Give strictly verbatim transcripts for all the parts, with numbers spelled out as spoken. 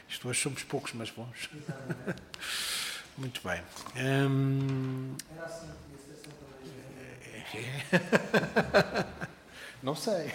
Isto hoje somos poucos, mas bons. Muito bem. Hum... Era assim que podia ser também. Não sei.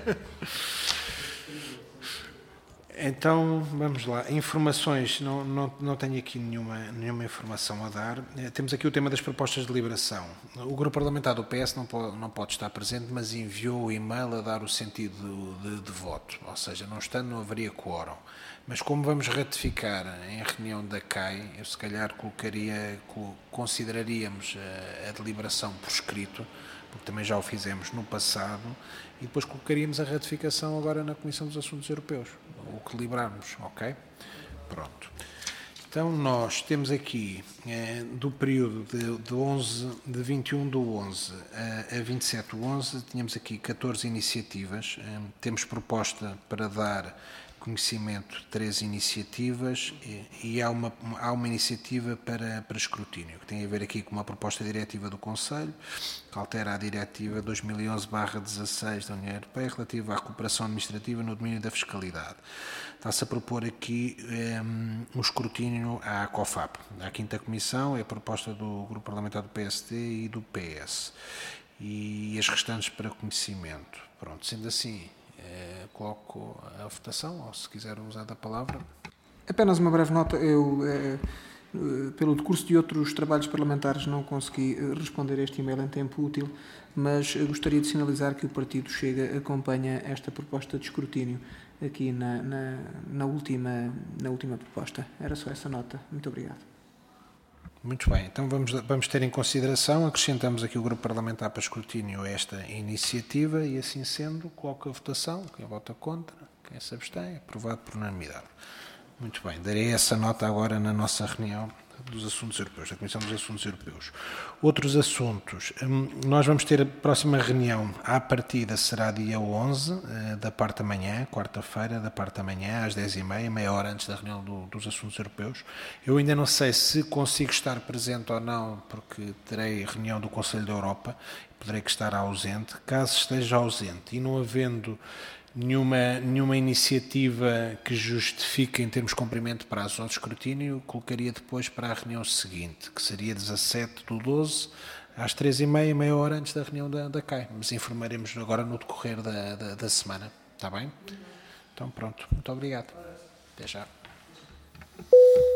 Então, vamos lá. Informações, não, não, não tenho aqui nenhuma, nenhuma informação a dar. Temos aqui o tema das propostas de deliberação. O grupo parlamentar do P S não pode, não pode estar presente, mas enviou o e-mail a dar o sentido de, de voto. Ou seja, não estando, não haveria quórum. Mas como vamos ratificar em reunião da C A I, eu se calhar colocaria, consideraríamos a, a deliberação por escrito, porque também já o fizemos no passado, e depois colocaríamos a ratificação agora na Comissão dos Assuntos Europeus, o que liberarmos, ok? Pronto. Então nós temos aqui, eh, do período de, de, onze, de vinte e um do onze a, a vinte e sete do onze, tínhamos aqui catorze iniciativas, eh, temos proposta para dar conhecimento de três iniciativas e, e há, uma, há uma iniciativa para, para escrutínio, que tem a ver aqui com uma proposta diretiva do Conselho, que altera a diretiva dois mil e onze barra dezasseis da União Europeia relativa à cooperação administrativa no domínio da fiscalidade. Está-se a propor aqui um, um escrutínio à COFAP. À quinta Comissão é a proposta do Grupo Parlamentar do P S D e do P S. E as restantes para conhecimento. Pronto, sendo assim, eh, coloco a votação, ou se quiser usar da palavra. Apenas uma breve nota. Eu, eh, pelo decurso de outros trabalhos parlamentares, não consegui responder a este e-mail em tempo útil, mas gostaria de sinalizar que o Partido Chega acompanha esta proposta de escrutínio aqui na, na, na, última, na última proposta. Era só essa nota. Muito obrigado. Muito bem, então vamos, vamos ter em consideração, acrescentamos aqui o Grupo Parlamentar para escrutínio a esta iniciativa e assim sendo, coloco a votação, quem vota contra, quem se abstém, aprovado por unanimidade. Muito bem, darei essa nota agora na nossa reunião dos Assuntos Europeus, da Comissão dos Assuntos Europeus. Outros assuntos, nós vamos ter a próxima reunião, à partida será dia onze, da parte da manhã, quarta-feira, da parte da manhã, às dez e meia, meia hora antes da reunião do, dos Assuntos Europeus. Eu ainda não sei se consigo estar presente ou não, porque terei reunião do Conselho da Europa, poderei estar ausente. Caso esteja ausente e não havendo Nenhuma, nenhuma iniciativa que justifique em termos de cumprimento de prazo ao escrutínio, colocaria depois para a reunião seguinte, que seria dezassete do doze, às três e meia, meia hora antes da reunião da, da C A I. Mas informaremos agora no decorrer da, da, da semana. Está bem? Então pronto. Muito obrigado. Até já.